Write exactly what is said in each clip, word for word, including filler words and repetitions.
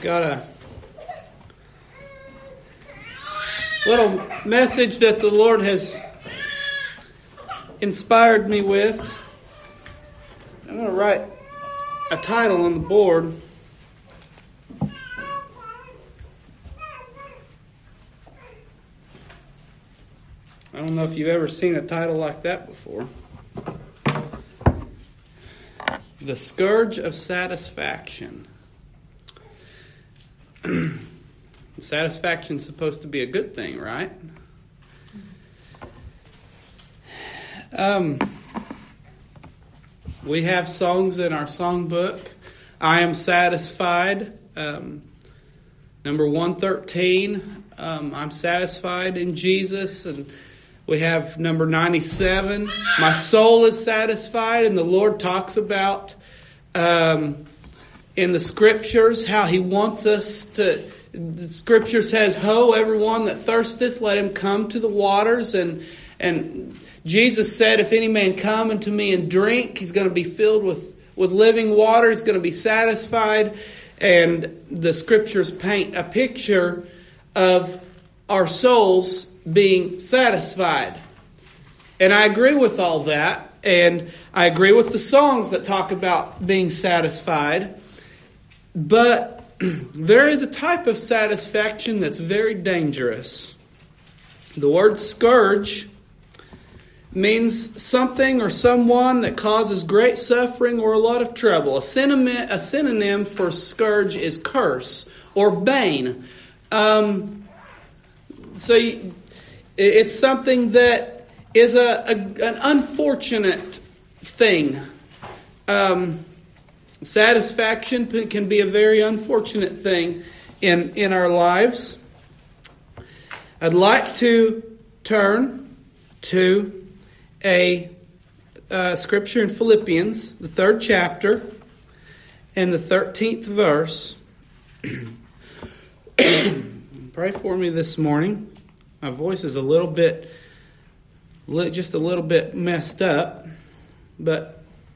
got a little message that the Lord has inspired me with. I'm going to write a title on the board. I don't know if you've ever seen a title like that before. The Scourge of Satisfaction. Satisfaction is supposed to be a good thing, right? Um, we have songs in our songbook. I am satisfied. Um, number one thirteen, um, I'm satisfied in Jesus. And we have number ninety-seven, my soul is satisfied. And the Lord talks about um, in the Scriptures how He wants us to. The Scripture says, "Ho, everyone that thirsteth, let him come to the waters." And and Jesus said, "If any man come unto me and drink, he's going to be filled with, with living water. He's going to be satisfied." And the Scriptures paint a picture of our souls being satisfied. And I agree with all that. And I agree with the songs that talk about being satisfied. But there is a type of satisfaction that's very dangerous. The word scourge means something or someone that causes great suffering or a lot of trouble. A synonym, a synonym for scourge is curse or bane. Um, so you, it's something that is a, a an unfortunate thing. Um, satisfaction can be a very unfortunate thing in, in our lives. I'd like to turn to a uh, scripture in Philippians, the third chapter, and the thirteenth verse. Pray for me this morning. My voice is a little bit, just a little bit messed up, but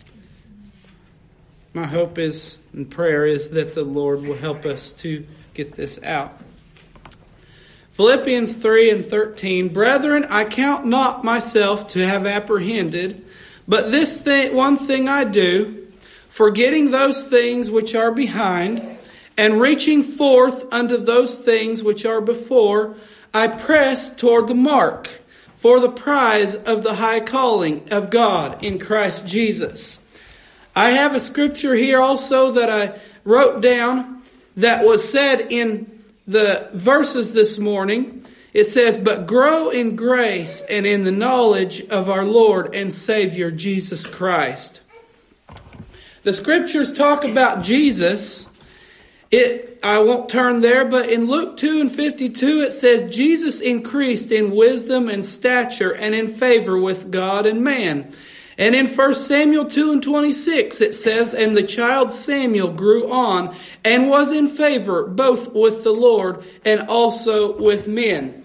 my hope is and prayer is that the Lord will help us to get this out. Philippians three and thirteen, "Brethren, I count not myself to have apprehended, but this thing, one thing I do, forgetting those things which are behind, and reaching forth unto those things which are before, I press toward the mark, for the prize of the high calling of God in Christ Jesus." I have a scripture here also that I wrote down that was said in the verses this morning. It says, "But grow in grace and in the knowledge of our Lord and Savior Jesus Christ." The scriptures talk about Jesus. It I won't turn there, but in Luke two and fifty-two it says, "Jesus increased in wisdom and stature and in favor with God and man." And in First Samuel two and twenty-six it says, "And the child Samuel grew on and was in favor both with the Lord and also with men."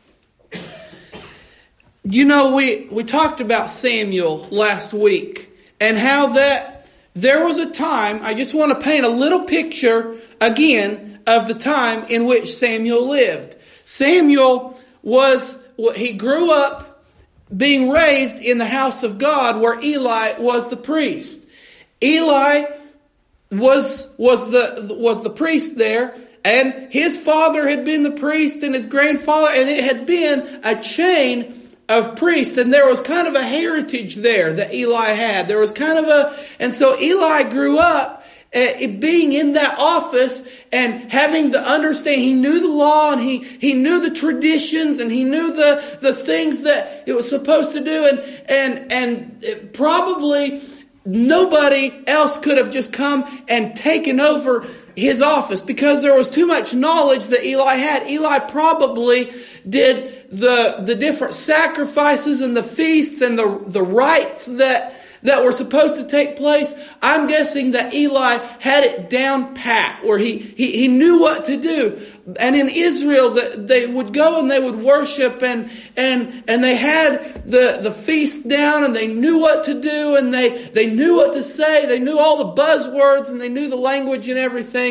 You know, we, we talked about Samuel last week and how that there was a time, I just want to paint a little picture again of the time in which Samuel lived. Samuel was, he grew up being raised in the house of God where Eli was the priest. Eli was, was the, was the priest there, and his father had been the priest and his grandfather, and it had been a chain of priests, and there was kind of a heritage there that Eli had. There was kind of a, and so Eli grew up Uh, being in that office and having the understanding. He knew the law and he, he knew the traditions and he knew the, the things that it was supposed to do. And, and, and it probably nobody else could have just come and taken over his office because there was too much knowledge that Eli had. Eli probably did the, the different sacrifices and the feasts and the, the rites that that were supposed to take place. I'm guessing that Eli had it down pat, where he, he, he knew what to do. And in Israel, the, they would go and they would worship, and and and they had the, the feast down, and they knew what to do, and they, they knew what to say. They knew all the buzzwords, and they knew the language and everything.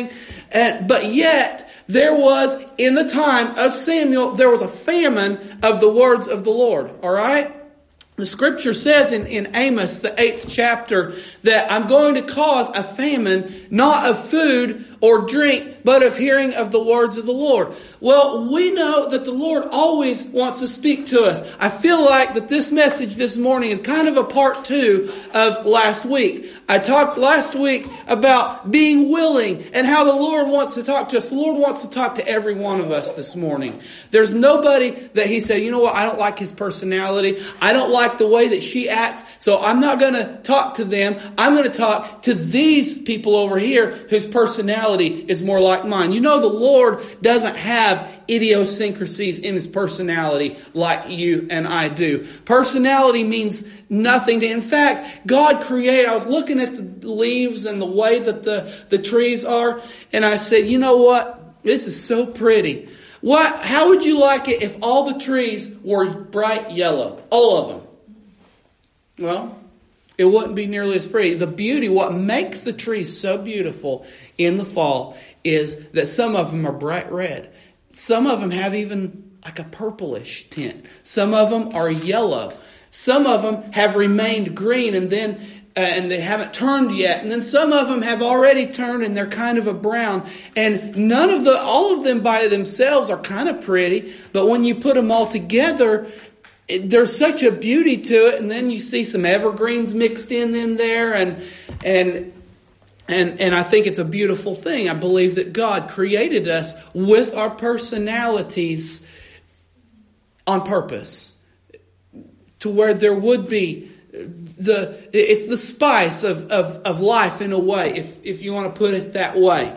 And, but yet, there was, in the time of Samuel, there was a famine of the words of the Lord. All right? The scripture says in, in Amos, the eighth chapter, that I'm going to cause a famine, not of food or drink, but of hearing of the words of the Lord. Well, we know that the Lord always wants to speak to us. I feel like that this message this morning is kind of a part two of last week. I talked last week about being willing and how the Lord wants to talk to us. The Lord wants to talk to every one of us this morning. There's nobody that He said, you know what, I don't like his personality. I don't like the way that she acts, so I'm not going to talk to them. I'm going to talk to these people over here whose personality is more like mine. You know, the Lord doesn't have idiosyncrasies in His personality like you and I do. Personality means nothing to, in fact, God created, I was looking at the leaves and the way that the, the trees are, and I said, you know what? This is so pretty. What? How would you like it if all the trees were bright yellow? All of them. Well, it wouldn't be nearly as pretty. The beauty, what makes the trees so beautiful in the fall is that some of them are bright red. Some of them have even like a purplish tint. Some of them are yellow. Some of them have remained green and then uh, and they haven't turned yet. And then some of them have already turned and they're kind of a brown. And none of the, all of them by themselves are kind of pretty. But when you put them all together, there's such a beauty to it, and then you see some evergreens mixed in in there, and and and and I think it's a beautiful thing. I believe that God created us with our personalities on purpose, to where there would be the it's the spice of of, of life in a way, if if you want to put it that way.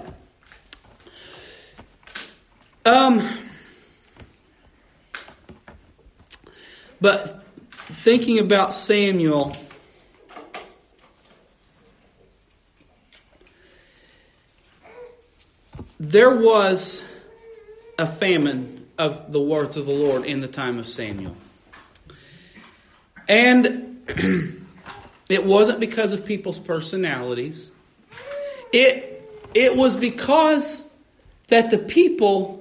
Um. But thinking about Samuel, there was a famine of the words of the Lord in the time of Samuel. And it wasn't because of people's personalities. It, it was because that the people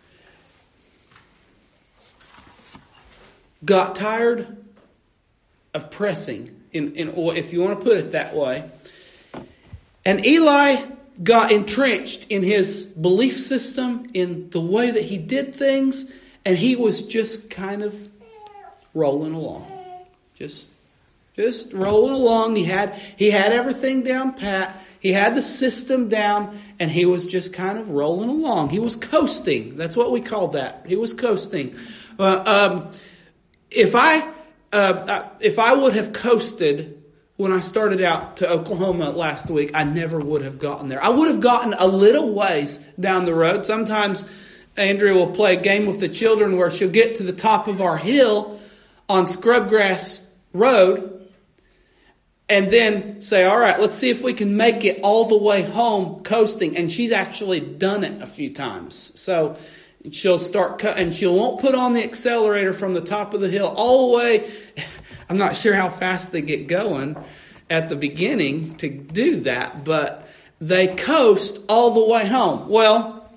got tired of pressing, in, in, if you want to put it that way. And Eli got entrenched in his belief system, in the way that he did things, and he was just kind of rolling along. Just, just rolling along. He had, he had everything down pat. He had the system down, and he was just kind of rolling along. He was coasting. That's what we call that. He was coasting. Uh, um, If I uh, if I would have coasted when I started out to Oklahoma last week, I never would have gotten there. I would have gotten a little ways down the road. Sometimes Andrea will play a game with the children where she'll get to the top of our hill on Scrubgrass Road and then say, all right, let's see if we can make it all the way home coasting. And she's actually done it a few times. So she'll start cut, and she won't put on the accelerator from the top of the hill all the way. I'm not sure how fast they get going at the beginning to do that, but they coast all the way home. Well,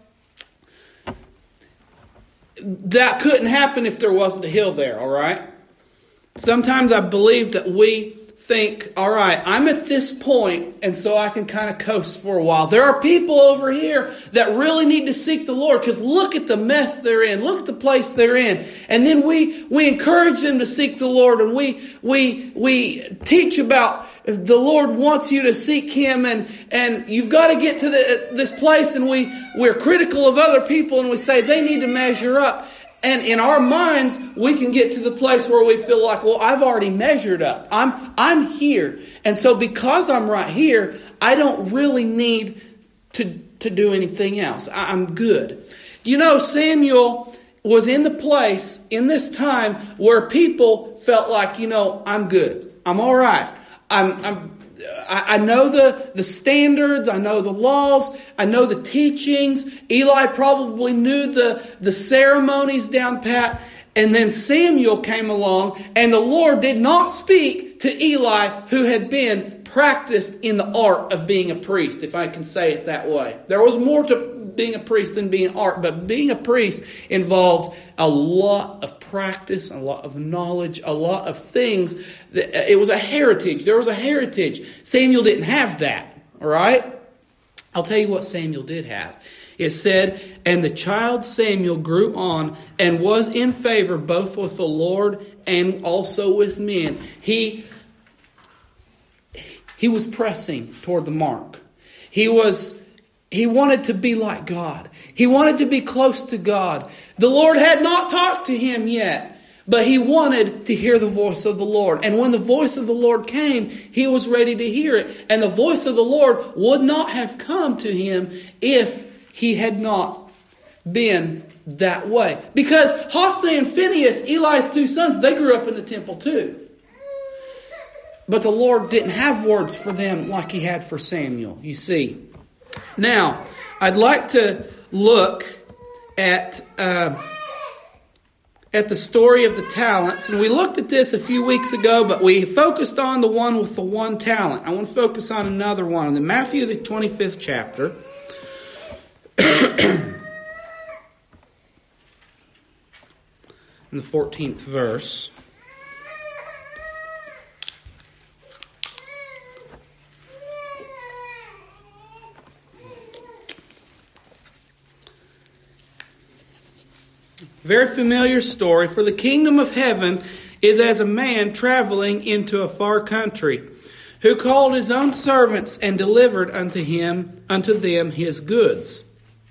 that couldn't happen if there wasn't a hill there, all right? Sometimes I believe that we think, all right, I'm at this point, and so I can kind of coast for a while. There are people over here that really need to seek the Lord, because look at the mess they're in. Look at the place they're in. And then we we encourage them to seek the Lord, and we we we teach about the Lord wants you to seek Him, and and you've got to get to the, this place, and we we're critical of other people, and we say they need to measure up. And in our minds, we can get to the place where we feel like, well, I've already measured up. I'm I'm here. And so because I'm right here, I don't really need to, to do anything else. I, I'm good. You know, Samuel was in the place in this time where people felt like, you know, I'm good. I'm all right. I'm I'm I know the, the standards. I know the laws. I know the teachings. Eli probably knew the, the ceremonies down pat. And then Samuel came along, and the Lord did not speak to Eli, who had been practiced in the art of being a priest, if I can say it that way. There was more to being a priest than being art, but being a priest involved a lot of practice, a lot of knowledge, a lot of things. It was a heritage. There was a heritage. Samuel didn't have that, all right? I'll tell you what Samuel did have. It said, and the child Samuel grew on and was in favor both with the Lord and also with men. He, he was pressing toward the mark. He was, he wanted to be like God. He wanted to be close to God. The Lord had not talked to him yet, but he wanted to hear the voice of the Lord. And when the voice of the Lord came, he was ready to hear it. And the voice of the Lord would not have come to him if he had not been that way. Because Hophni and Phinehas, Eli's two sons, they grew up in the temple too. But the Lord didn't have words for them like he had for Samuel, you see. Now, I'd like to look at uh, at the story of the talents. And we looked at this a few weeks ago, but we focused on the one with the one talent. I want to focus on another one. In Matthew, the twenty-fifth chapter. In the fourteenth verse. Very familiar story. For the kingdom of heaven is as a man traveling into a far country, who called his own servants and delivered unto him unto them his goods.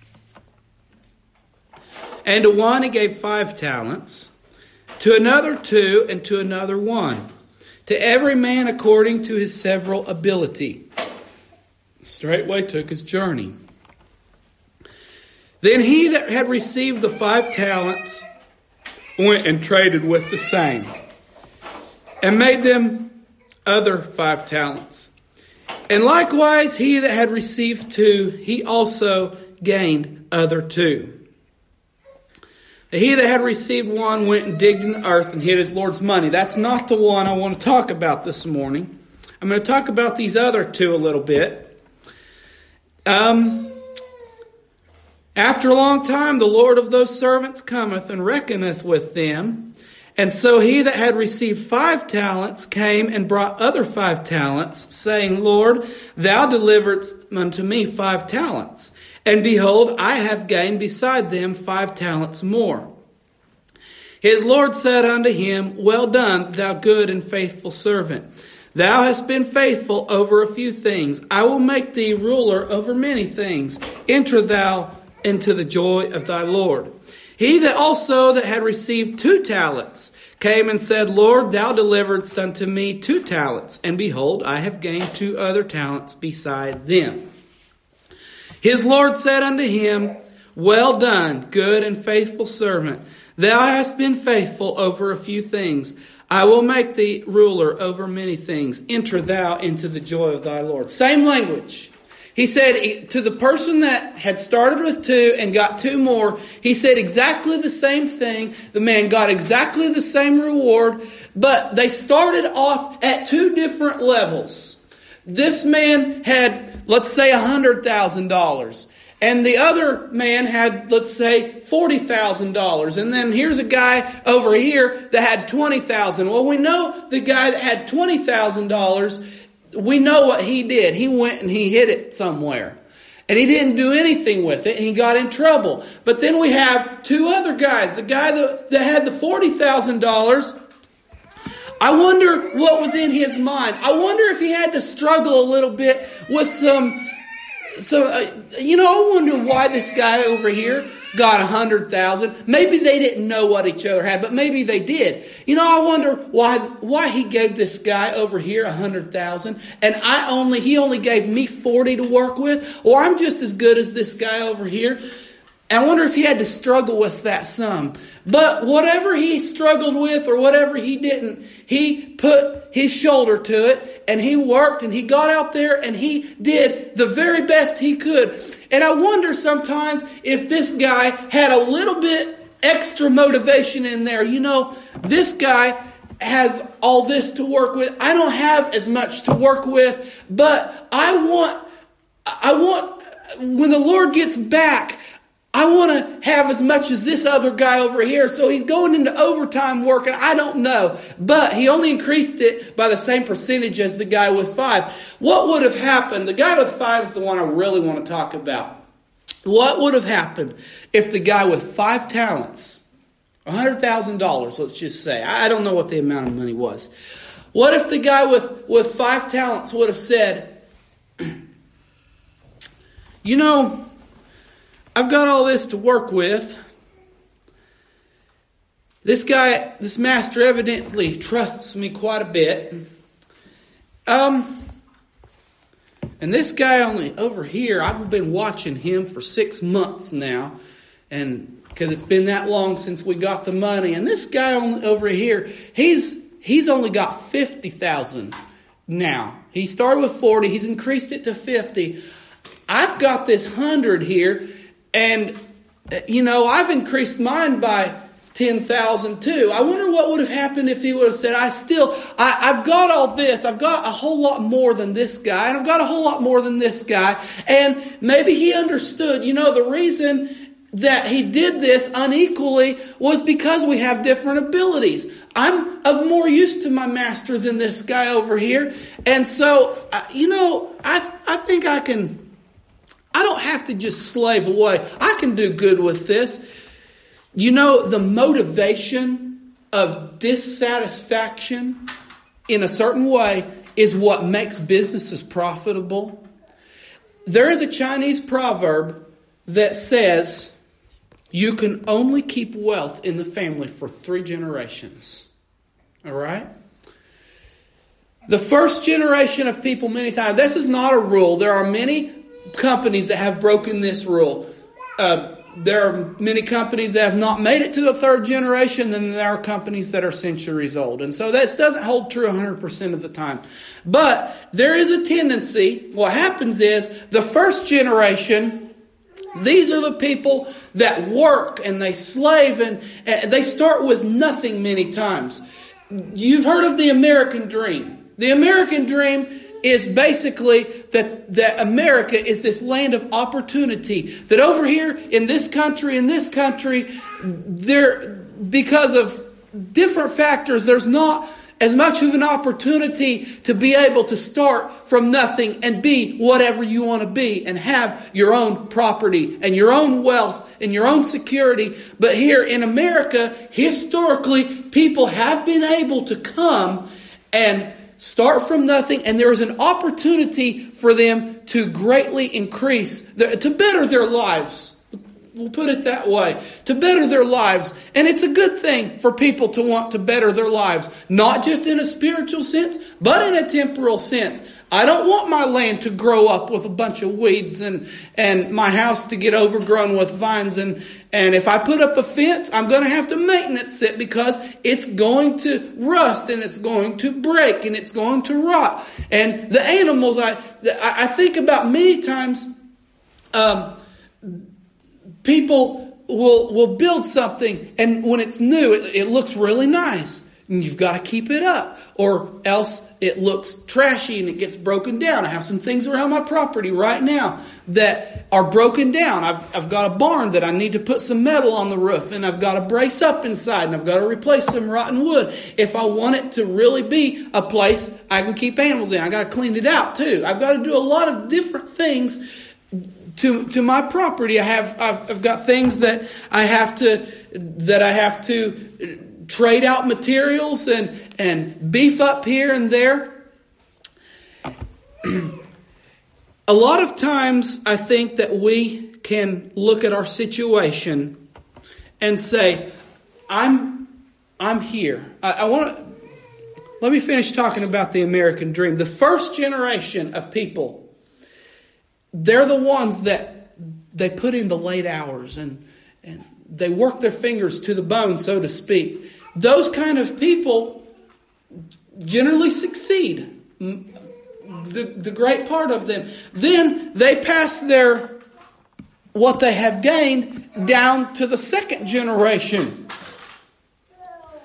And to one he gave five talents, to another two, and to another one, to every man according to his several ability. Straightway took his journey. Then he that had received the five talents went and traded with the same, and made them other five talents. And likewise he that had received two, he also gained other two. He that had received one went and digged in the earth and hid his Lord's money. That's not the one I want to talk about this morning. I'm going to talk about these other two a little bit. Um, after a long time, the Lord of those servants cometh and reckoneth with them. And so he that had received five talents came and brought other five talents, saying, Lord, thou deliveredst unto me five talents. And behold, I have gained beside them five talents more. His Lord said unto him, Well done, thou good and faithful servant. Thou hast been faithful over a few things. I will make thee ruler over many things. Enter thou into the joy of thy Lord. He that also that had received two talents came and said, Lord, thou deliveredst unto me two talents. And behold, I have gained two other talents beside them. His Lord said unto him, Well done, good and faithful servant. Thou hast been faithful over a few things. I will make thee ruler over many things. Enter thou into the joy of thy Lord. Same language. He said to the person that had started with two and got two more, he said exactly the same thing. The man got exactly the same reward, but they started off at two different levels. This man had, let's say, one hundred thousand dollars. And the other man had, let's say, forty thousand dollars. And then here's a guy over here that had twenty thousand dollars. Well, we know the guy that had twenty thousand dollars, we know what he did. He went and he hid it somewhere. And he didn't do anything with it, and he got in trouble. But then we have two other guys. The guy that, that had the forty thousand dollars, I wonder what was in his mind. I wonder if he had to struggle a little bit with some... So, uh, you know, I wonder why this guy over here got a hundred thousand. Maybe they didn't know what each other had, but maybe they did. You know, I wonder why why he gave this guy over here a hundred thousand, and I only he only gave me forty to work with, or I'm just as good as this guy over here. And I wonder if he had to struggle with that sum. But whatever he struggled with or whatever he didn't, he put his shoulder to it and he worked and he got out there and he did the very best he could. And I wonder sometimes if this guy had a little bit extra motivation in there. You know, this guy, has all this to work with. I don't have as much to work with, but I want, I want, when the Lord gets back, I want to have as much as this other guy over here. So he's going into overtime working. I don't know. But he only increased it by the same percentage as the guy with five. What would have happened? The guy with five is the one I really want to talk about. What would have happened if the guy with five talents, one hundred thousand dollars, let's just say. I don't know what the amount of money was. What if the guy with, with five talents would have said, you know, I've got all this to work with. This guy, this master evidently trusts me quite a bit. Um, and this guy only over here, I've been watching him for six months now. And because it's been that long since we got the money. And this guy only over here, he's he's only got fifty thousand now. He started with forty, he's increased it to fifty. I've got this hundred here. And, you know, I've increased mine by ten thousand too. I wonder what would have happened if he would have said, I still, I, I've got all this. I've got a whole lot more than this guy. And I've got a whole lot more than this guy. And maybe he understood, you know, the reason that he did this unequally was because we have different abilities. I'm of more use to my master than this guy over here. And so, you know, I, I think I can... I don't have to just slave away. I can do good with this. You know, the motivation of dissatisfaction in a certain way is what makes businesses profitable. There is a Chinese proverb that says you can only keep wealth in the family for three generations. All right? The first generation of people many times, this is not a rule. There are many companies that have broken this rule. Uh, there are many companies that have not made it to the third generation, and there are companies that are centuries old. And so this doesn't hold true one hundred percent of the time. But there is a tendency, what happens is, the first generation, these are the people that work and they slave and, and they start with nothing many times. You've heard of the American dream. The American dream is basically that, that America is this land of opportunity. That over here in this country, in this country, there, because of different factors, there's not as much of an opportunity to be able to start from nothing and be whatever you want to be and have your own property and your own wealth and your own security. But here in America, historically, people have been able to come and start from nothing, and there is an opportunity for them to greatly increase, to better their lives. We'll put it that way. To better their lives. And it's a good thing for people to want to better their lives. Not just in a spiritual sense, but in a temporal sense. I don't want my land to grow up with a bunch of weeds and, and my house to get overgrown with vines. And, and if I put up a fence, I'm going to have to maintenance it because it's going to rust and it's going to break and it's going to rot. And the animals, I, I think about many times, um, people will will build something, and when it's new, it, it looks really nice. And you've got to keep it up, or else it looks trashy and it gets broken down. I have some things around my property right now that are broken down. I've I've got a barn that I need to put some metal on the roof, and I've got to brace up inside, and I've got to replace some rotten wood. If I want it to really be a place I can keep animals in, I got to clean it out too. I've got to do a lot of different things To to my property. I have I've, I've got things that I have to that I have to trade out materials and and beef up here and there. A lot of times I think that we can look at our situation and say, I'm I'm here. I, I want to let me finish talking about the American dream. The first generation of people, they're the ones that they put in the late hours and, and they work their fingers to the bone, so to speak. Those kind of people generally succeed. The, the great part of them. Then they pass their, what they have gained down to the second generation.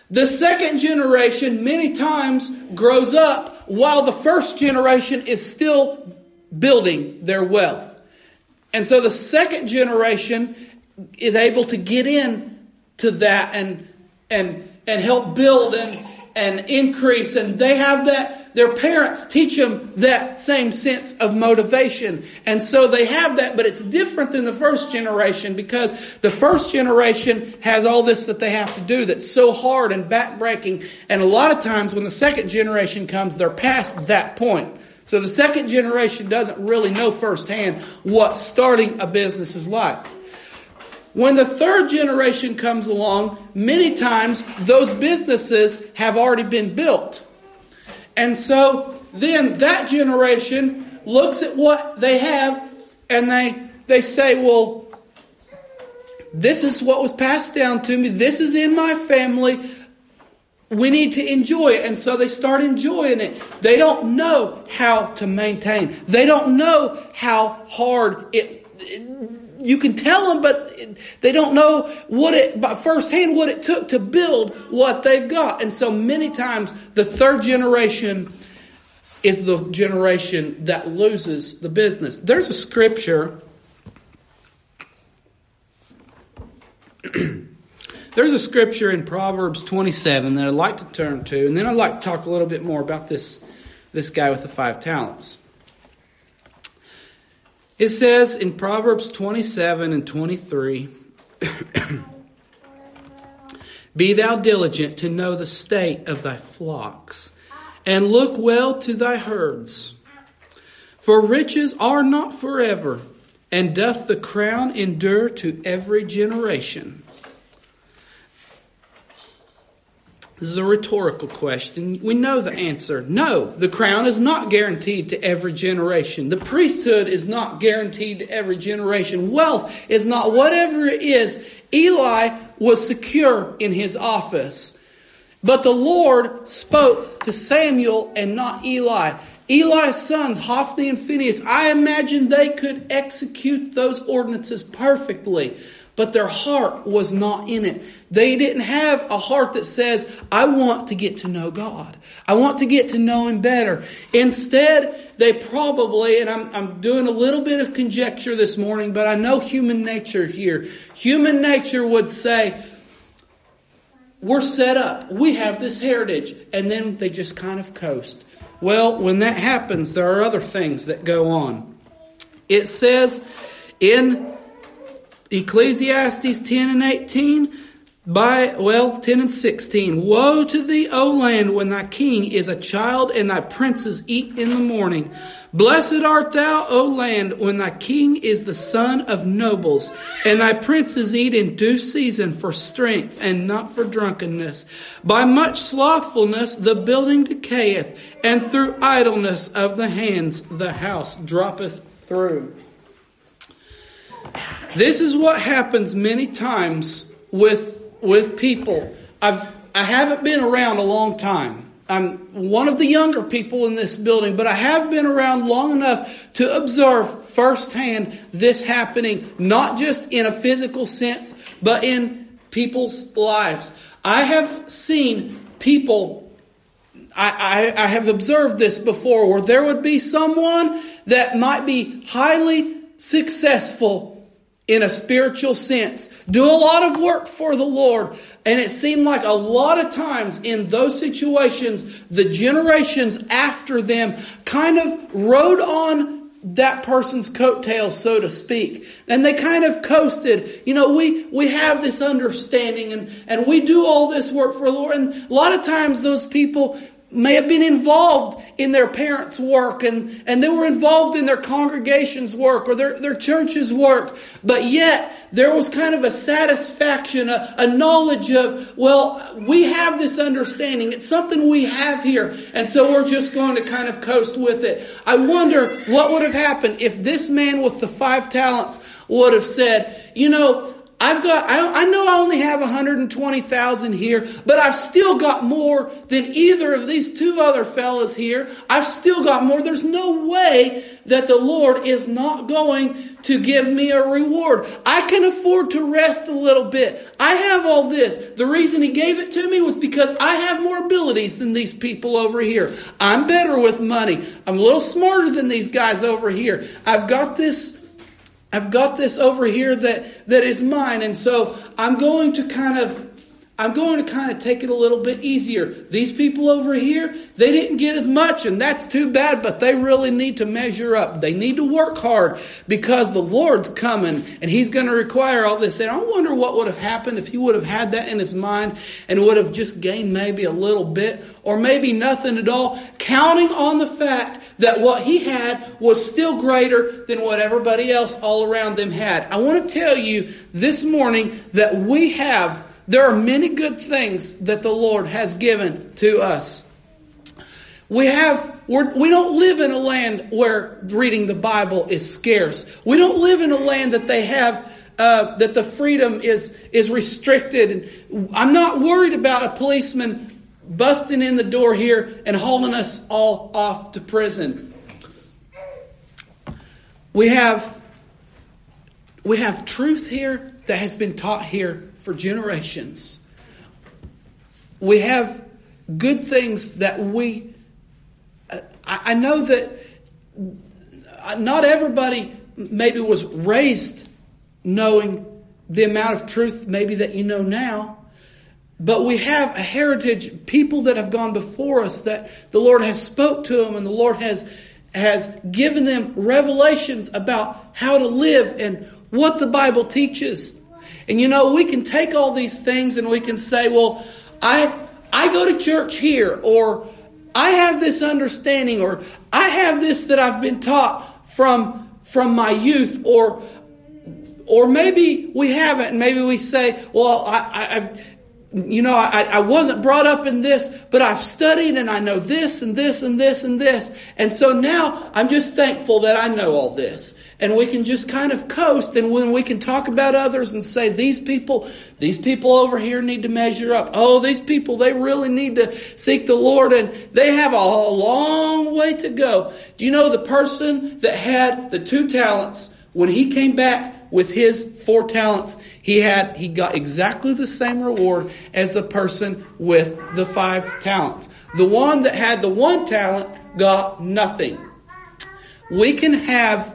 The second generation many times grows up while the first generation is still building their wealth. And so the second generation is able to get in to that and and and help build and and increase, and they have that, their parents teach them that same sense of motivation. And so they have that, but it's different than the first generation, because the first generation has all this that they have to do that's so hard and backbreaking. And a lot of times when the second generation comes, they're past that point. So the second generation doesn't really know firsthand what starting a business is like. When the third generation comes along, many times those businesses have already been built. And so then that generation looks at what they have and they they say, well, this is what was passed down to me. This is in my family. We need to enjoy it. And so they start enjoying it. They don't know how to maintain. They don't know how hard it, it you can tell them, but they don't know what it, by firsthand, what it took to build what they've got. And so many times the third generation is the generation that loses the business. There's a scripture. There's a scripture in Proverbs twenty-seven that I'd like to turn to. And then I'd like to talk a little bit more about this, this guy with the five talents. It says in Proverbs twenty-seven and twenty-three, be thou diligent to know the state of thy flocks, and look well to thy herds. For riches are not forever, and doth the crown endure to every generation? This is a rhetorical question. We know the answer. No, the crown is not guaranteed to every generation. The priesthood is not guaranteed to every generation. Wealth is not. Whatever it is, Eli was secure in his office. But the Lord spoke to Samuel and not Eli. Eli's sons, Hophni and Phinehas, I imagine they could execute those ordinances perfectly. But their heart was not in it. They didn't have a heart that says, I want to get to know God. I want to get to know Him better. Instead, they probably, and I'm, I'm doing a little bit of conjecture this morning, but I know human nature here. Human nature would say, we're set up. We have this heritage. And then they just kind of coast. Well, when that happens, there are other things that go on. It says in Ecclesiastes ten and eighteen, by, well, ten and sixteen. Woe to thee, O land, when thy king is a child and thy princes eat in the morning. Blessed art thou, O land, when thy king is the son of nobles, and thy princes eat in due season for strength and not for drunkenness. By much slothfulness the building decayeth, and through idleness of the hands the house droppeth through. This is what happens many times with with people. I've I haven't been around a long time. I'm one of the younger people in this building, but I have been around long enough to observe firsthand this happening, not just in a physical sense, but in people's lives. I have seen people, I, I, I have observed this before, where there would be someone that might be highly successful in a spiritual sense, do a lot of work for the Lord. And it seemed like a lot of times in those situations, the generations after them kind of rode on that person's coattails, so to speak. And they kind of coasted. You know, we, we have this understanding and, and we do all this work for the Lord. And a lot of times those people may have been involved in their parents' work and, and they were involved in their congregation's work or their, their church's work. But yet there was kind of a satisfaction, a, a knowledge of, well, we have this understanding. It's something we have here. And so we're just going to kind of coast with it. I wonder what would have happened if this man with the five talents would have said, you know, I've got, I, I know I only have one hundred twenty thousand here, but I've still got more than either of these two other fellas here. I've still got more. There's no way that the Lord is not going to give me a reward. I can afford to rest a little bit. I have all this. The reason He gave it to me was because I have more abilities than these people over here. I'm better with money. I'm a little smarter than these guys over here. I've got this I've got this over here that, that is mine. And so I'm going to kind of I'm going to kind of take it a little bit easier. These people over here, they didn't get as much, and that's too bad, but they really need to measure up. They need to work hard because the Lord's coming and He's going to require all this. And I wonder what would have happened if he would have had that in his mind and would have just gained maybe a little bit or maybe nothing at all, counting on the fact that what he had was still greater than what everybody else all around them had. I want to tell you this morning that we have There are many good things that the Lord has given to us. We have, we're, we don't live in a land where reading the Bible is scarce. We don't live in a land that they have, uh, that the freedom is, is restricted. I'm not worried about a policeman busting in the door here and hauling us all off to prison. We have, we have truth here that has been taught here for generations. We have good things that we... I, I know that not everybody maybe was raised knowing the amount of truth maybe that you know now. But we have a heritage, people that have gone before us that the Lord has spoke to them and the Lord has, has given them revelations about how to live and what the Bible teaches. And you know, we can take all these things and we can say, well, I I go to church here, or I have this understanding, or I have this that I've been taught from from my youth, or or maybe we haven't, and maybe we say, well, I, I I've you know, I, I wasn't brought up in this, but I've studied and I know this and this and this and this. And so now I'm just thankful that I know all this. And we can just kind of coast, and when we can talk about others and say, these people, these people over here need to measure up. Oh, these people, they really need to seek the Lord, and they have a long way to go. Do you know the person that had the two talents, when he came back with his four talents, he had he got exactly the same reward as the person with the five talents. The one that had the one talent got nothing. We can have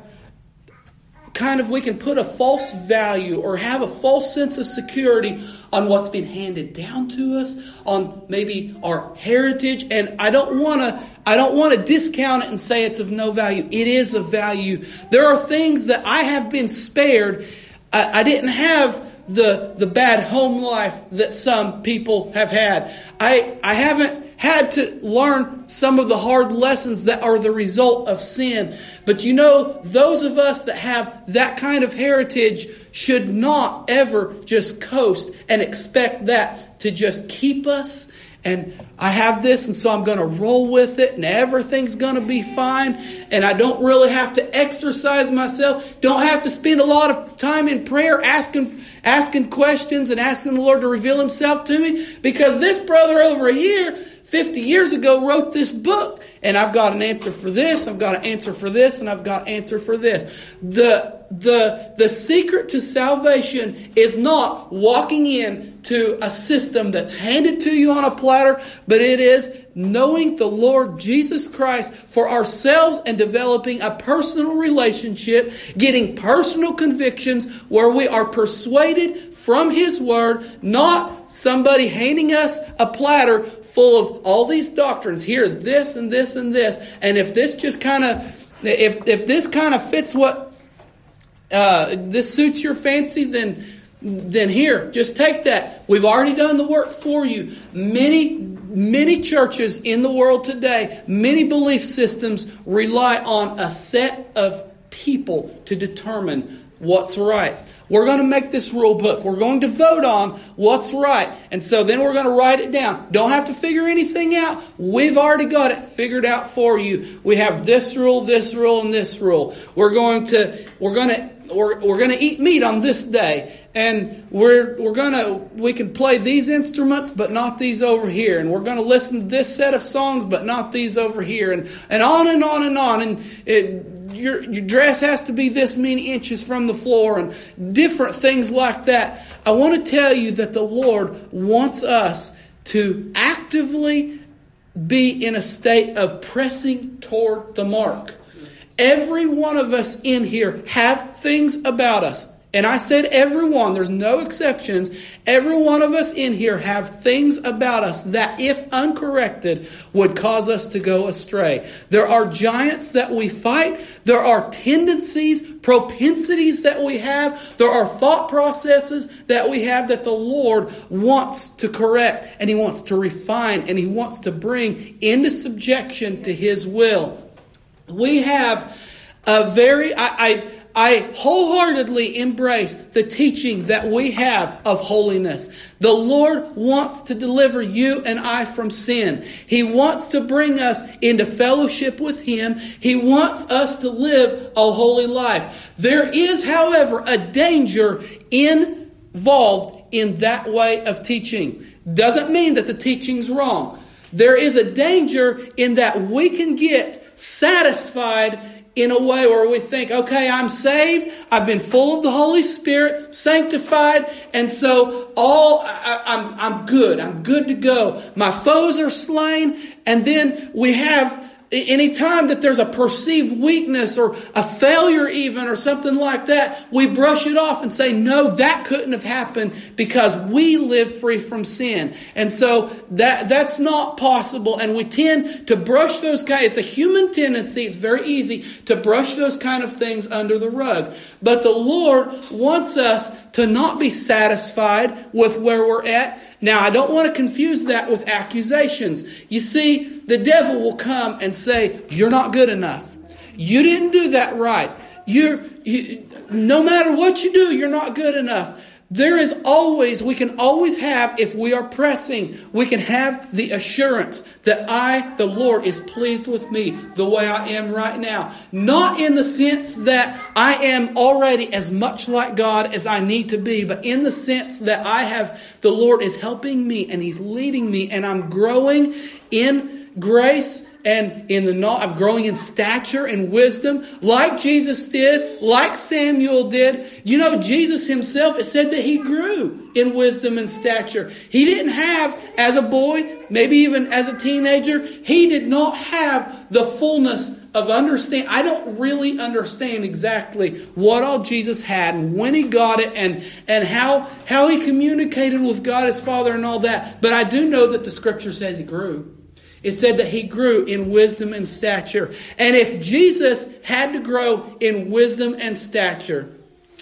kind of, we can put a false value or have a false sense of security on what's been handed down to us, on maybe our heritage. And I don't want to I don't want to discount it and say it's of no value. It is of value. There are things that I have been spared. I, I didn't have the the bad home life that some people have had. I I haven't had to learn some of the hard lessons that are the result of sin. But you know, those of us that have that kind of heritage should not ever just coast and expect that to just keep us. And I have this, and so I'm going to roll with it, and everything's going to be fine. And I don't really have to exercise myself. Don't have to spend a lot of time in prayer asking asking questions and asking the Lord to reveal Himself to me. Because this brother over here fifty years ago wrote this book, and I've got an answer for this, I've got an answer for this, and I've got an answer for this. The the the secret to salvation is not walking in to a system that's handed to you on a platter, but it is knowing the Lord Jesus Christ for ourselves and developing a personal relationship, getting personal convictions where we are persuaded from His Word, not somebody handing us a platter full of all these doctrines. Here's this and this and this. And if this just kind of, if if this kind of fits what, uh, this suits your fancy, then then here, just take that. We've already done the work for you. Many, many churches in the world today, many belief systems rely on a set of people to determine what's right. We're going to make this rule book. We're going to vote on what's right. And so then we're going to write it down. Don't have to figure anything out. We've already got it figured out for you. We have this rule, this rule, and this rule. We're going to, we're going to, we're we're going to eat meat on this day, and we're we're going to we can play these instruments but not these over here, and we're going to listen to this set of songs but not these over here, and and on and on and on, and it, your your dress has to be this many inches from the floor, and different things like that. I want to tell you that the Lord wants us to actively be in a state of pressing toward the mark. Every one of us in here have things about us. And I said everyone, there's no exceptions. Every one of us in here have things about us that, if uncorrected, would cause us to go astray. There are giants that we fight. There are tendencies, propensities that we have. There are thought processes that we have that the Lord wants to correct, and He wants to refine, and He wants to bring into subjection to His will. We have a very... I, I I wholeheartedly embrace the teaching that we have of holiness. The Lord wants to deliver you and I from sin. He wants to bring us into fellowship with Him. He wants us to live a holy life. There is, however, a danger involved in that way of teaching. Doesn't mean that the teaching's wrong. There is a danger in that we can get satisfied in a way where we think, okay, I'm saved, I've been full of the Holy Spirit, sanctified, and so all I, I'm I'm good. I'm good to go. My foes are slain, and then we have any time that there's a perceived weakness or a failure even or something like that, we brush it off and say, no, that couldn't have happened because we live free from sin. And so that that's not possible. And we tend to brush those kind, it's a human tendency, it's very easy to brush those kind of things under the rug. But the Lord wants us to not be satisfied with where we're at. Now, I don't want to confuse that with accusations. You see, the devil will come and say, you're not good enough. You didn't do that right. You're, you, no matter what you do, you're not good enough. There is always, we can always have, if we are pressing, we can have the assurance that I, the Lord, is pleased with me the way I am right now. Not in the sense that I am already as much like God as I need to be, but in the sense that I have, the Lord is helping me and He's leading me and I'm growing in grace and in the knowledge, I'm growing in stature and wisdom, like Jesus did, like Samuel did. You know, Jesus Himself, it said that He grew in wisdom and stature. He didn't have, as a boy, maybe even as a teenager, He did not have the fullness of understanding. I don't really understand exactly what all Jesus had and when He got it and, and how, how He communicated with God His Father and all that. But I do know that the Scripture says He grew. It said that He grew in wisdom and stature. And if Jesus had to grow in wisdom and stature,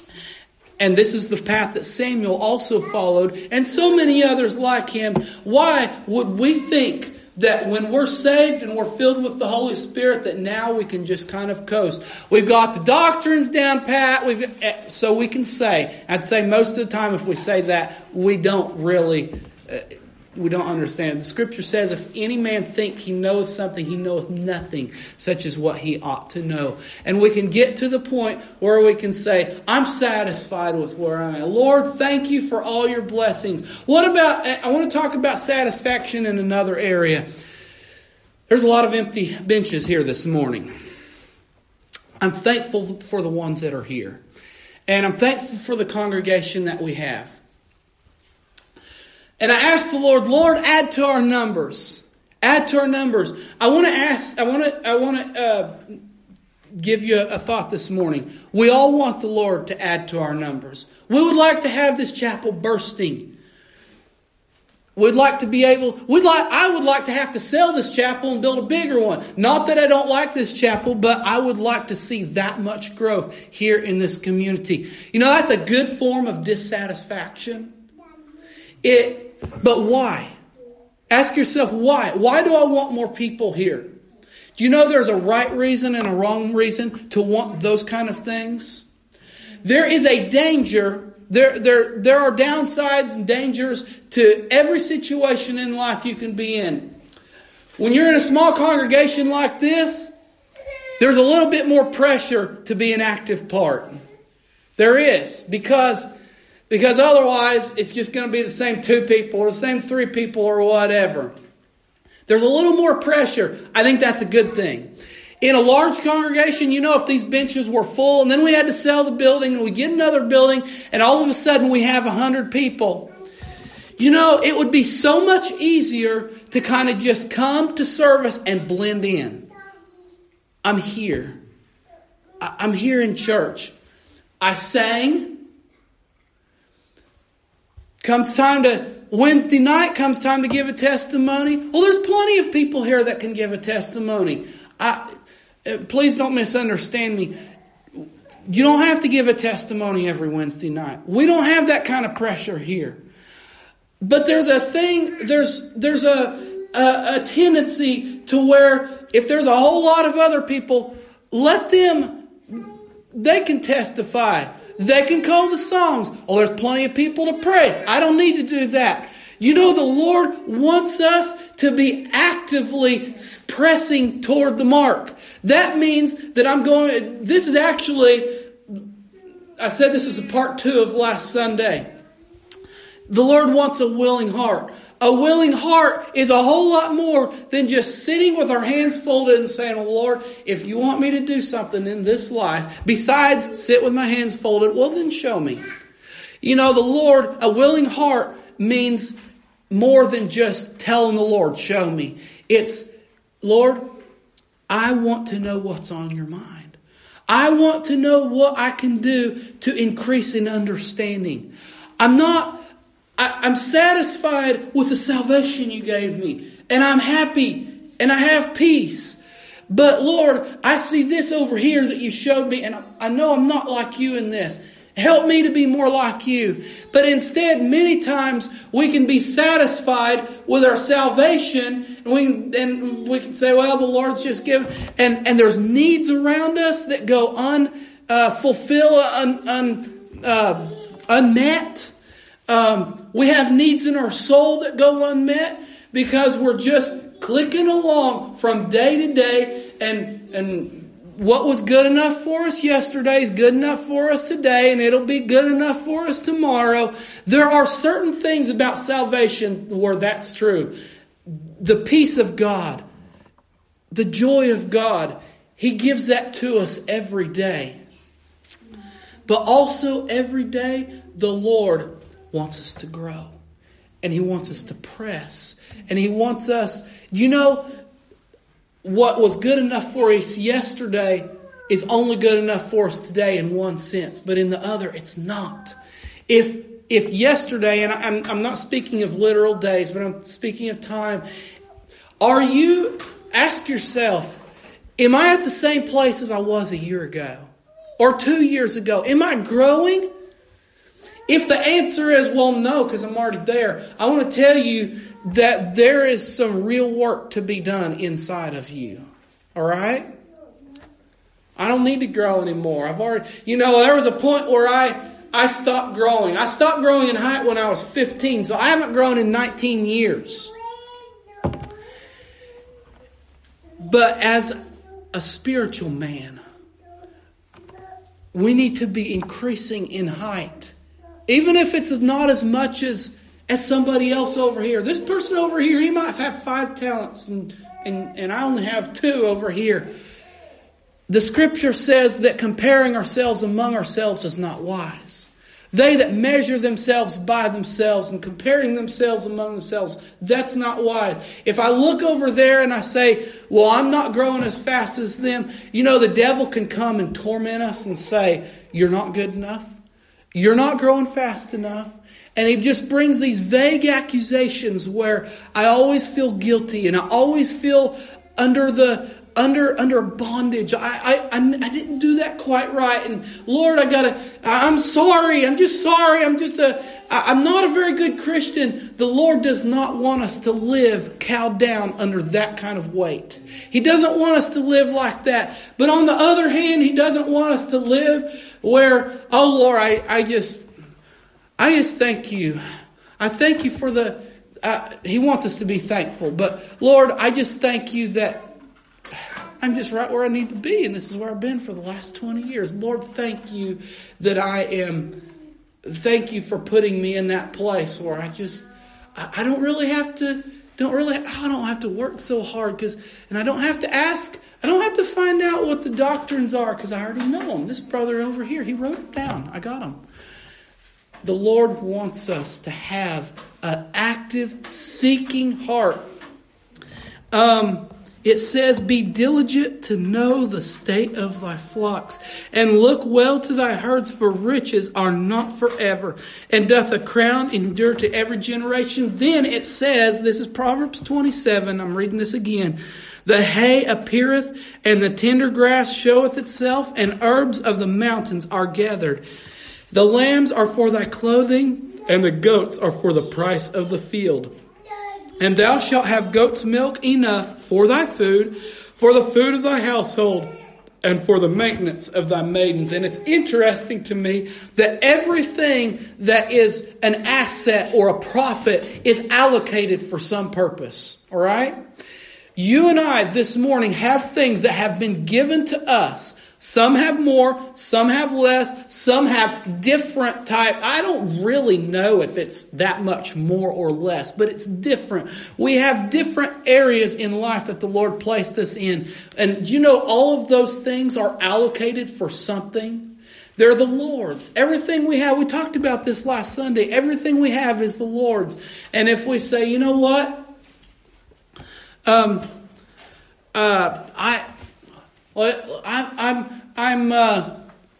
and this is the path that Samuel also followed, and so many others like him, why would we think that when we're saved and we're filled with the Holy Spirit, that now we can just kind of coast? We've got the doctrines down pat, we've got, so we can say, I'd say most of the time if we say that, we don't really... Uh, We don't understand. The Scripture says, if any man think he knoweth something, he knoweth nothing, such as what he ought to know. And we can get to the point where we can say, I'm satisfied with where I'm at. Lord, thank you for all your blessings. What about, I want to talk about satisfaction in another area. There's a lot of empty benches here this morning. I'm thankful for the ones that are here. And I'm thankful for the congregation that we have. And I asked the Lord, Lord, add to our numbers. Add to our numbers. I want to ask, I want to, I want to uh, give you a thought this morning. We all want the Lord to add to our numbers. We would like to have this chapel bursting. We'd like to be able, we'd like, I would like to have to sell this chapel and build a bigger one. Not that I don't like this chapel, but I would like to see that much growth here in this community. You know, that's a good form of dissatisfaction. It, But why? Ask yourself why. Why do I want more people here? Do you know there's a right reason and a wrong reason to want those kind of things? There is a danger. There, there, there are downsides and dangers to every situation in life you can be in. When you're in a small congregation like this, there's a little bit more pressure to be an active part. There is. Because, because otherwise it's just going to be the same two people or the same three people or whatever. There's a little more pressure. I think that's a good thing. In a large congregation, you know, if these benches were full and then we had to sell the building and we get another building and all of a sudden we have a hundred people, you know, it would be so much easier to kind of just come to service and blend in. I'm here. I'm here in church. I sang. Comes time to Wednesday night, comes time to give a testimony. Well, there's plenty of people here that can give a testimony. I, please don't misunderstand me. You don't have to give a testimony every Wednesday night. We don't have that kind of pressure here. But there's a thing, there's there's a, a, a tendency to where if there's a whole lot of other people, let them, they can testify. They can call the songs. Oh, there's plenty of people to pray. I don't need to do that. You know, the Lord wants us to be actively pressing toward the mark. That means that I'm going, this is actually, I said this is a part two of last Sunday. The Lord wants a willing heart. A willing heart is a whole lot more than just sitting with our hands folded and saying, well, Lord, if you want me to do something in this life, besides sit with my hands folded, well, then show me. You know, the Lord, a willing heart means more than just telling the Lord, show me. It's, Lord, I want to know what's on your mind. I want to know what I can do to increase in understanding. I'm not... I'm satisfied with the salvation you gave me. And I'm happy. And I have peace. But Lord, I see this over here that you showed me. And I know I'm not like you in this. Help me to be more like you. But instead, many times we can be satisfied with our salvation. And we can, and we can say, well, the Lord's just given. And, and there's needs around us that go unfulfilled, uh, un, un, uh, unmet. Um, we have needs in our soul that go unmet because we're just clicking along from day to day, and and what was good enough for us yesterday is good enough for us today, and it'll be good enough for us tomorrow. There are certain things about salvation where that's true. The peace of God, the joy of God, He gives that to us every day. But also every day, the Lord wants us to grow. And He wants us to press. And He wants us, you know, what was good enough for us yesterday is only good enough for us today in one sense. But in the other, it's not. If if yesterday, and I'm, I'm not speaking of literal days, but I'm speaking of time. Are you, ask yourself, am I at the same place as I was a year ago? Or two years ago? Am I growing? If the answer is, well, no, because I'm already there, I want to tell you that there is some real work to be done inside of you. All right? I don't need to grow anymore. I've already, you know, there was a point where I, I stopped growing. I stopped growing in height when I was fifteen, so I haven't grown in nineteen years. But as a spiritual man, we need to be increasing in height. Even if it's not as much as, as somebody else over here. This person over here, he might have five talents and, and, and I only have two over here. The Scripture says that comparing ourselves among ourselves is not wise. They that measure themselves by themselves and comparing themselves among themselves, that's not wise. If I look over there and I say, well, I'm not growing as fast as them, you know, the devil can come and torment us and say, you're not good enough. You're not growing fast enough. And he just brings these vague accusations where I always feel guilty and I always feel under the under under bondage. I I I didn't do that quite right. And Lord, I gotta. I'm sorry. I'm just sorry. I'm just a. I'm not a very good Christian. The Lord does not want us to live cowed down under that kind of weight. He doesn't want us to live like that. But on the other hand, He doesn't want us to live where, oh Lord, I, I just, I just thank you. I thank you for the, uh, He wants us to be thankful. But Lord, I just thank you that I'm just right where I need to be. And this is where I've been for the last twenty years. Lord, thank you that I am, thank you for putting me in that place where I just, I, I don't really have to, don't really, I don't have to work so hard because, and I don't have to ask, I don't have to find out what the doctrines are because I already know them. This brother over here, he wrote it down. I got them. The Lord wants us to have an active, seeking heart. Um, it says, be diligent to know the state of thy flocks, and look well to thy herds, for riches are not forever, and doth a crown endure to every generation. Then it says, this is Proverbs twenty-seven, I'm reading this again. The hay appeareth, and the tender grass showeth itself, and herbs of the mountains are gathered. The lambs are for thy clothing, and the goats are for the price of the field. And thou shalt have goat's milk enough for thy food, for the food of thy household, and for the maintenance of thy maidens. And it's interesting to me that everything that is an asset or a profit is allocated for some purpose. All right? You and I this morning have things that have been given to us. Some have more, some have less, some have different type. I don't really know if it's that much more or less, but it's different. We have different areas in life that the Lord placed us in. And you know, all of those things are allocated for something. They're the Lord's. Everything we have, we talked about this last Sunday, everything we have is the Lord's. And if we say, you know what? Um, uh, I... Well, I, I'm, I'm, uh,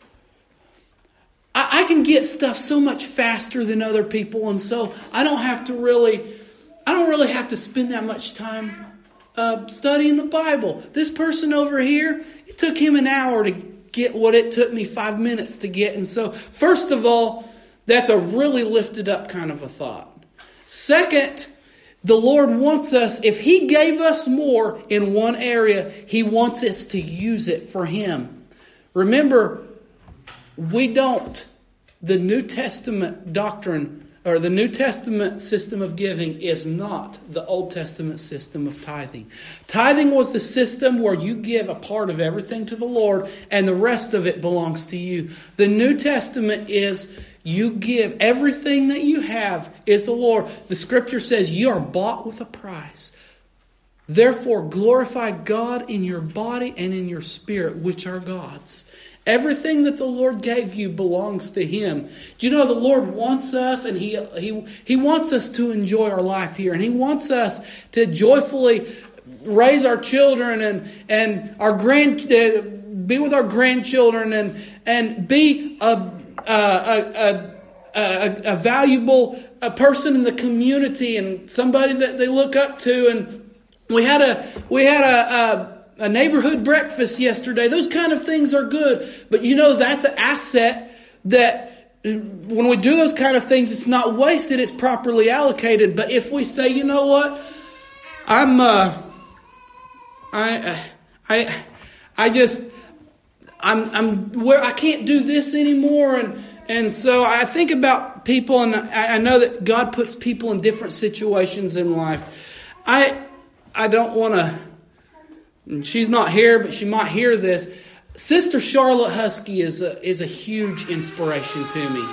I, I can get stuff so much faster than other people, and so I don't have to really, I don't really have to spend that much time uh, studying the Bible. This person over here, it took him an hour to get what it took me five minutes to get, and so first of all, that's a really lifted up kind of a thought. Second, the Lord wants us, if He gave us more in one area, He wants us to use it for Him. Remember, we don't. The New Testament doctrine, or the New Testament system of giving, is not the Old Testament system of tithing. Tithing was the system where you give a part of everything to the Lord and the rest of it belongs to you. The New Testament is you give. Everything that you have is the Lord. The Scripture says you are bought with a price. Therefore, glorify God in your body and in your spirit, which are God's. Everything that the Lord gave you belongs to Him. Do you know the Lord wants us, and He He He wants us to enjoy our life here, and He wants us to joyfully raise our children and and our grand uh, be with our grandchildren and and be a a a, a, a valuable a person in the community and somebody that they look up to. And we had a we had a. a A neighborhood breakfast yesterday. Those kind of things are good. But you know, that's an asset that when we do those kind of things, it's not wasted, it's properly allocated. But if we say, you know what, I'm, uh, I, I, I just, I'm, I'm where I can't do this anymore. And, and so I think about people, and I, I know that God puts people in different situations in life. I, I don't want to, and she's not here, but she might hear this. Sister Charlotte Husky is a, is a huge inspiration to me.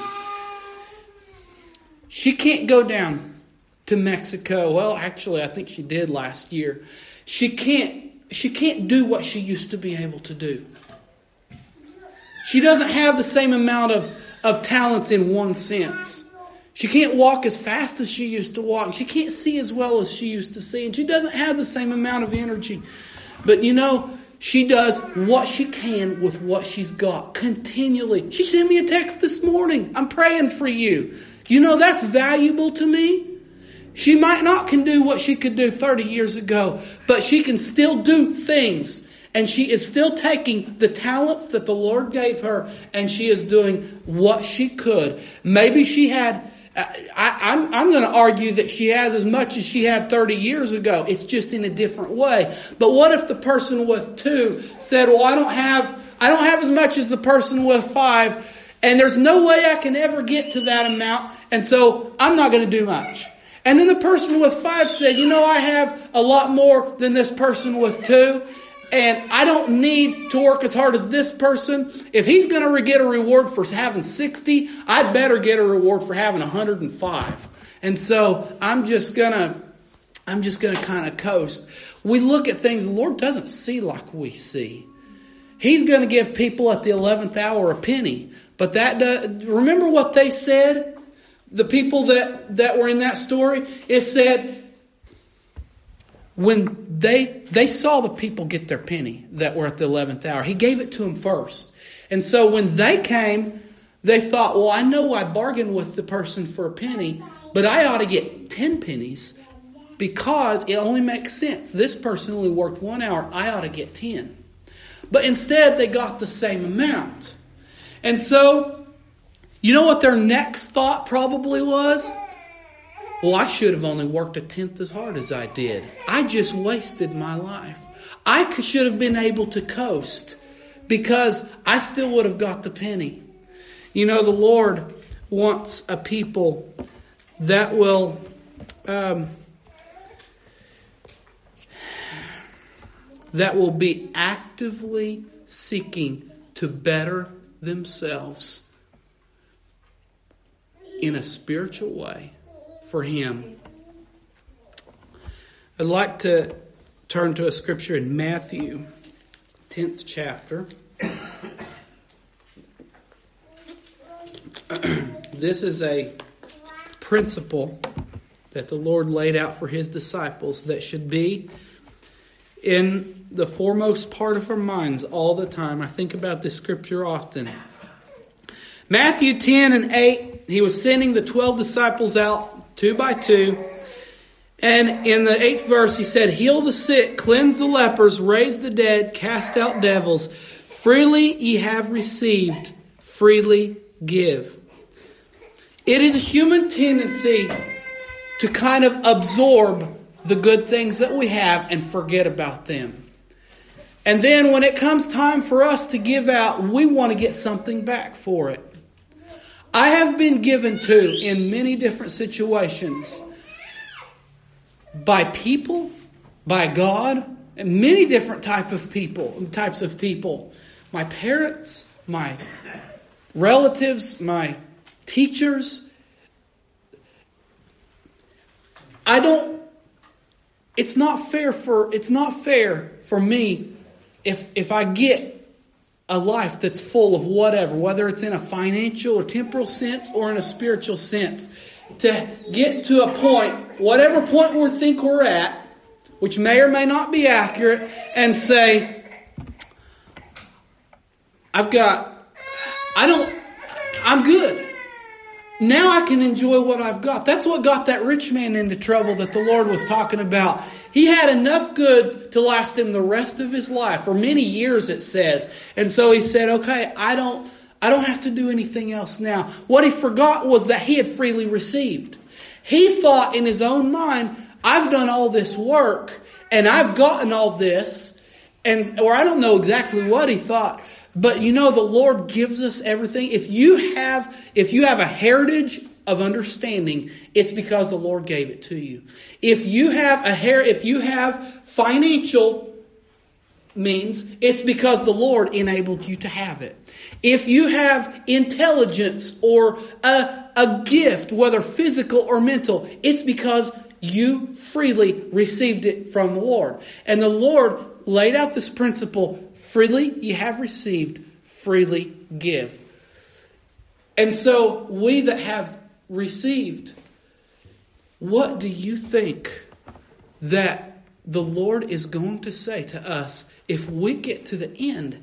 She can't go down to Mexico. Well, actually, I think she did last year. She can't, she can't do what she used to be able to do. She doesn't have the same amount of, of talents in one sense. She can't walk as fast as she used to walk. She can't see as well as she used to see. And she doesn't have the same amount of energy. But you know, she does what she can with what she's got continually. She sent me a text this morning. I'm praying for you. You know, that's valuable to me. She might not can do what she could do thirty years ago, but she can still do things. And she is still taking the talents that the Lord gave her, and she is doing what she could. Maybe she had... I, I'm, I'm going to argue that she has as much as she had thirty years ago. It's just in a different way. But what if the person with two said, well, I don't have, I don't have as much as the person with five, and there's no way I can ever get to that amount, and so I'm not going to do much. And then the person with five said, you know, I have a lot more than this person with two, And I don't need to work as hard as this person. If he's going to get a reward for having sixty, I'd better get a reward for having one hundred five. And so I'm just going to, I'm just going to kind of coast. We look at things the Lord doesn't see like we see. He's going to give people at the eleventh hour a penny. But that does, remember what they said? The people that, that were in that story? It said, when they they saw the people get their penny that were at the eleventh hour, He gave it to them first. And so when they came, they thought, well, I know I bargained with the person for a penny, but I ought to get ten pennies because it only makes sense. This person only worked one hour. I ought to get ten. But instead, they got the same amount. And so, you know what their next thought probably was? Well, I should have only worked a tenth as hard as I did. I just wasted my life. I could, should have been able to coast because I still would have got the penny. You know, the Lord wants a people that will um, that will be actively seeking to better themselves in a spiritual way for Him. I'd like to turn to a scripture in Matthew, tenth chapter. This is a principle that the Lord laid out for His disciples that should be in the foremost part of our minds all the time. I think about this scripture often. Matthew ten and eight, He was sending the twelve disciples out two by two. And in the eighth verse, He said, heal the sick, cleanse the lepers, raise the dead, cast out devils. Freely ye have received, freely give. It is a human tendency to kind of absorb the good things that we have and forget about them. And then when it comes time for us to give out, we want to get something back for it. I have been given to in many different situations by people, by God, and many different type of people, types of people. My parents, my relatives, my teachers. I don't it's not fair for it's not fair for me if if I get a life that's full of whatever, whether it's in a financial or temporal sense or in a spiritual sense, to get to a point, whatever point we think we're at, which may or may not be accurate, and say, I've got, I don't, I'm good. Now I can enjoy what I've got. That's what got that rich man into trouble that the Lord was talking about. He had enough goods to last him the rest of his life, for many years it says. And so he said, okay, I don't, I don't have to do anything else now. What he forgot was that he had freely received. He thought in his own mind, I've done all this work and I've gotten all this, and or I don't know exactly what he thought. But you know, the Lord gives us everything. If you have, if you have a heritage of understanding, it's because the Lord gave it to you. If you have a hair, if you have financial means, it's because the Lord enabled you to have it. If you have intelligence or a, a gift, whether physical or mental, it's because you freely received it from the Lord. And the Lord laid out this principle: freely you have received, freely give. And so we that have received, what do you think that the Lord is going to say to us if we get to the end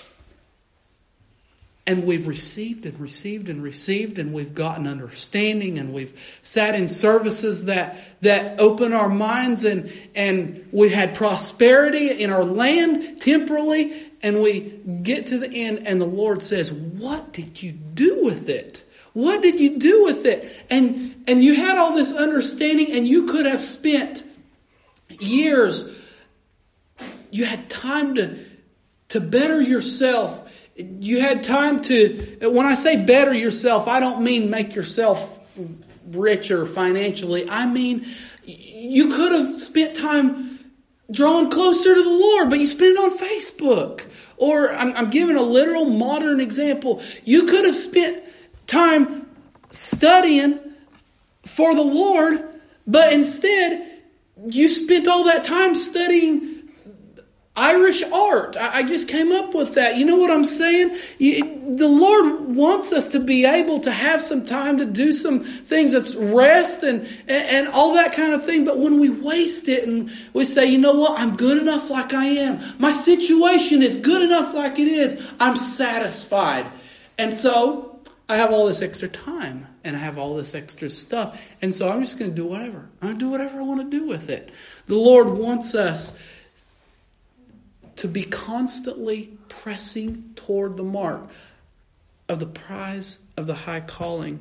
and we've received and received and received and we've gotten understanding and we've sat in services that that open our minds and, and we've had prosperity in our land temporally, and we get to the end and the Lord says, what did you do with it? What did you do with it? And, and you had all this understanding and you could have spent years. You had time to, to better yourself. You had time to, when I say better yourself, I don't mean make yourself richer financially. I mean, you could have spent time drawing closer to the Lord, but you spend it on Facebook. Or I'm, I'm giving a literal modern example. You could have spent time studying for the Lord, but instead you spent all that time studying Irish art. I, I just came up with that. You know what I'm saying? You, the Lord wants us to be able to have some time to do some things that's rest and, and, and all that kind of thing. But when we waste it and we say, you know what? I'm good enough like I am. My situation is good enough like it is. I'm satisfied. And so I have all this extra time and I have all this extra stuff. And so I'm just going to do whatever. I'm going to do whatever I want to do with it. The Lord wants us to be constantly pressing toward the mark of the prize of the high calling.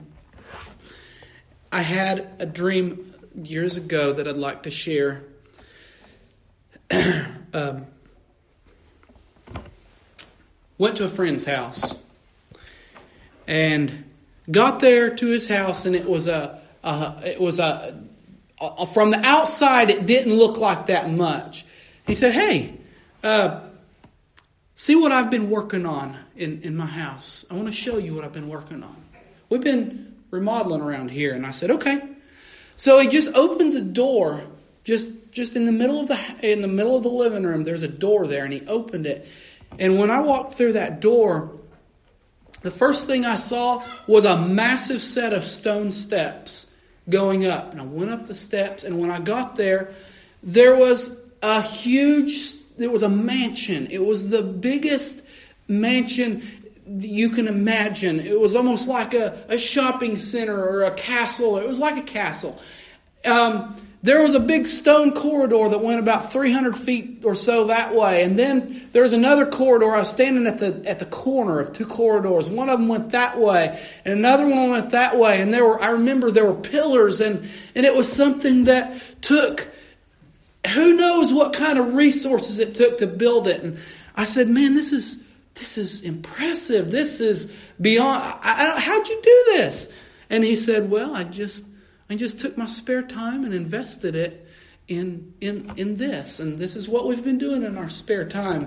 I had a dream years ago that I'd like to share. um, went to a friend's house and got there to his house, and it was a, a it was a, a from the outside it didn't look like that much. He said, "Hey, Uh, see what I've been working on in, in my house. I want to show you what I've been working on. We've been remodeling around here." And I said, "Okay." So he just opens a door, just just in the middle of the in the middle of the living room. There's a door there, and he opened it. And when I walked through that door, the first thing I saw was a massive set of stone steps going up. And I went up the steps, and when I got there, there was a huge It was a mansion. It was the biggest mansion you can imagine. It was almost like a, a shopping center or a castle. It was like a castle. Um, there was a big stone corridor that went about three hundred feet or so that way. And then there was another corridor. I was standing at the at the corner of two corridors. One of them went that way, and another one went that way. And there were I remember there were pillars, and, and it was something that took who knows what kind of resources it took to build it. And I said, "Man, this is this is impressive. This is beyond. I, I, how'd you do this?" And he said, "Well, I just I just took my spare time and invested it in in in this. And this is what we've been doing in our spare time."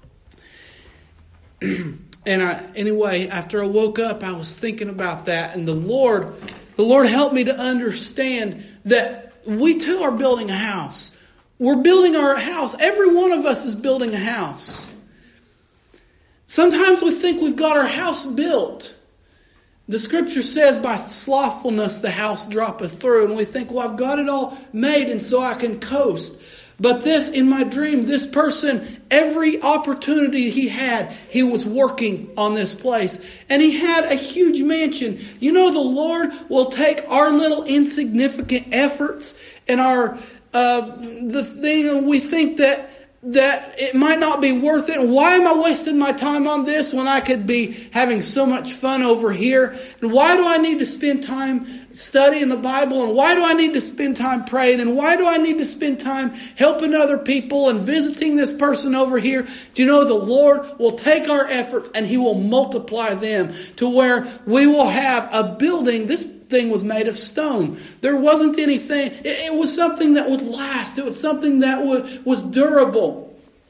And I anyway, after I woke up, I was thinking about that, and the Lord, the Lord helped me to understand that we too are building a house. We're building our house. Every one of us is building a house. Sometimes we think we've got our house built. The scripture says, "By slothfulness the house droppeth through." And we think, well, I've got it all made and so I can coast. But this, in my dream, this person, every opportunity he had, he was working on this place. And he had a huge mansion. You know, the Lord will take our little insignificant efforts and our Uh, the thing we think that that it might not be worth it. And why am I wasting my time on this when I could be having so much fun over here? And why do I need to spend time studying the Bible? And why do I need to spend time praying? And why do I need to spend time helping other people and visiting this person over here? Do you know the Lord will take our efforts and He will multiply them to where we will have a building. This thing was made of stone. There wasn't anything. It, it was something that would last. It was something that would, was durable.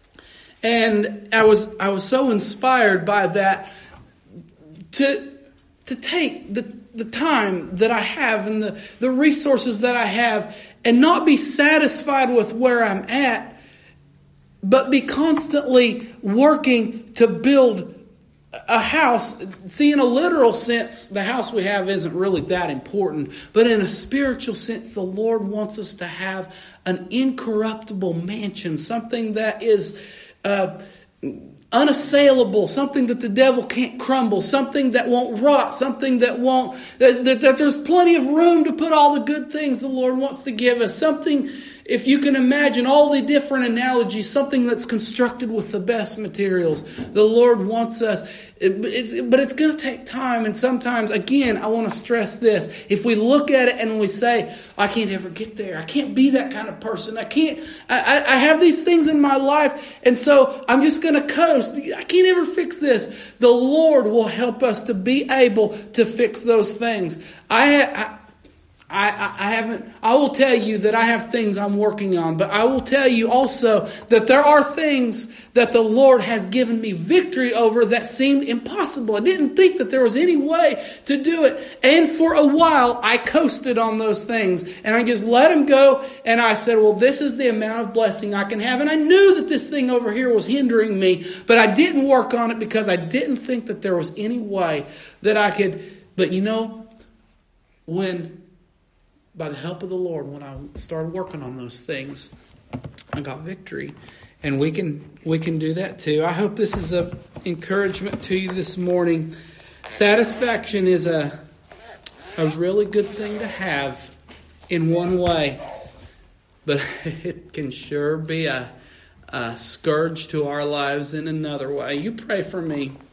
And I was I was so inspired by that to to take the the time that I have and the, the resources that I have and not be satisfied with where I'm at, but be constantly working to build a house. See, in a literal sense, the house we have isn't really that important. But in a spiritual sense, the Lord wants us to have an incorruptible mansion, something that is uh, unassailable, something that the devil can't crumble, something that won't rot, something that won't, that, that, that there's plenty of room to put all the good things the Lord wants to give us. Something, if you can imagine all the different analogies, something that's constructed with the best materials. The Lord wants us, it, it's, but it's going to take time. And sometimes, again, I want to stress this. If we look at it and we say, I can't ever get there. I can't be that kind of person. I can't, I, I have these things in my life. And so I'm just going to coast. I can't ever fix this. The Lord will help us to be able to fix those things. I, I I, I, I haven't, I will tell you that I have things I'm working on, but I will tell you also that there are things that the Lord has given me victory over that seemed impossible. I didn't think that there was any way to do it. And for a while, I coasted on those things and I just let them go. And I said, well, this is the amount of blessing I can have. And I knew that this thing over here was hindering me, but I didn't work on it because I didn't think that there was any way that I could. But you know, when by the help of the Lord, when I started working on those things, I got victory. And we can we can do that too. I hope this is an encouragement to you this morning. Satisfaction is a, a really good thing to have in one way, but it can sure be a, a scourge to our lives in another way. You pray for me.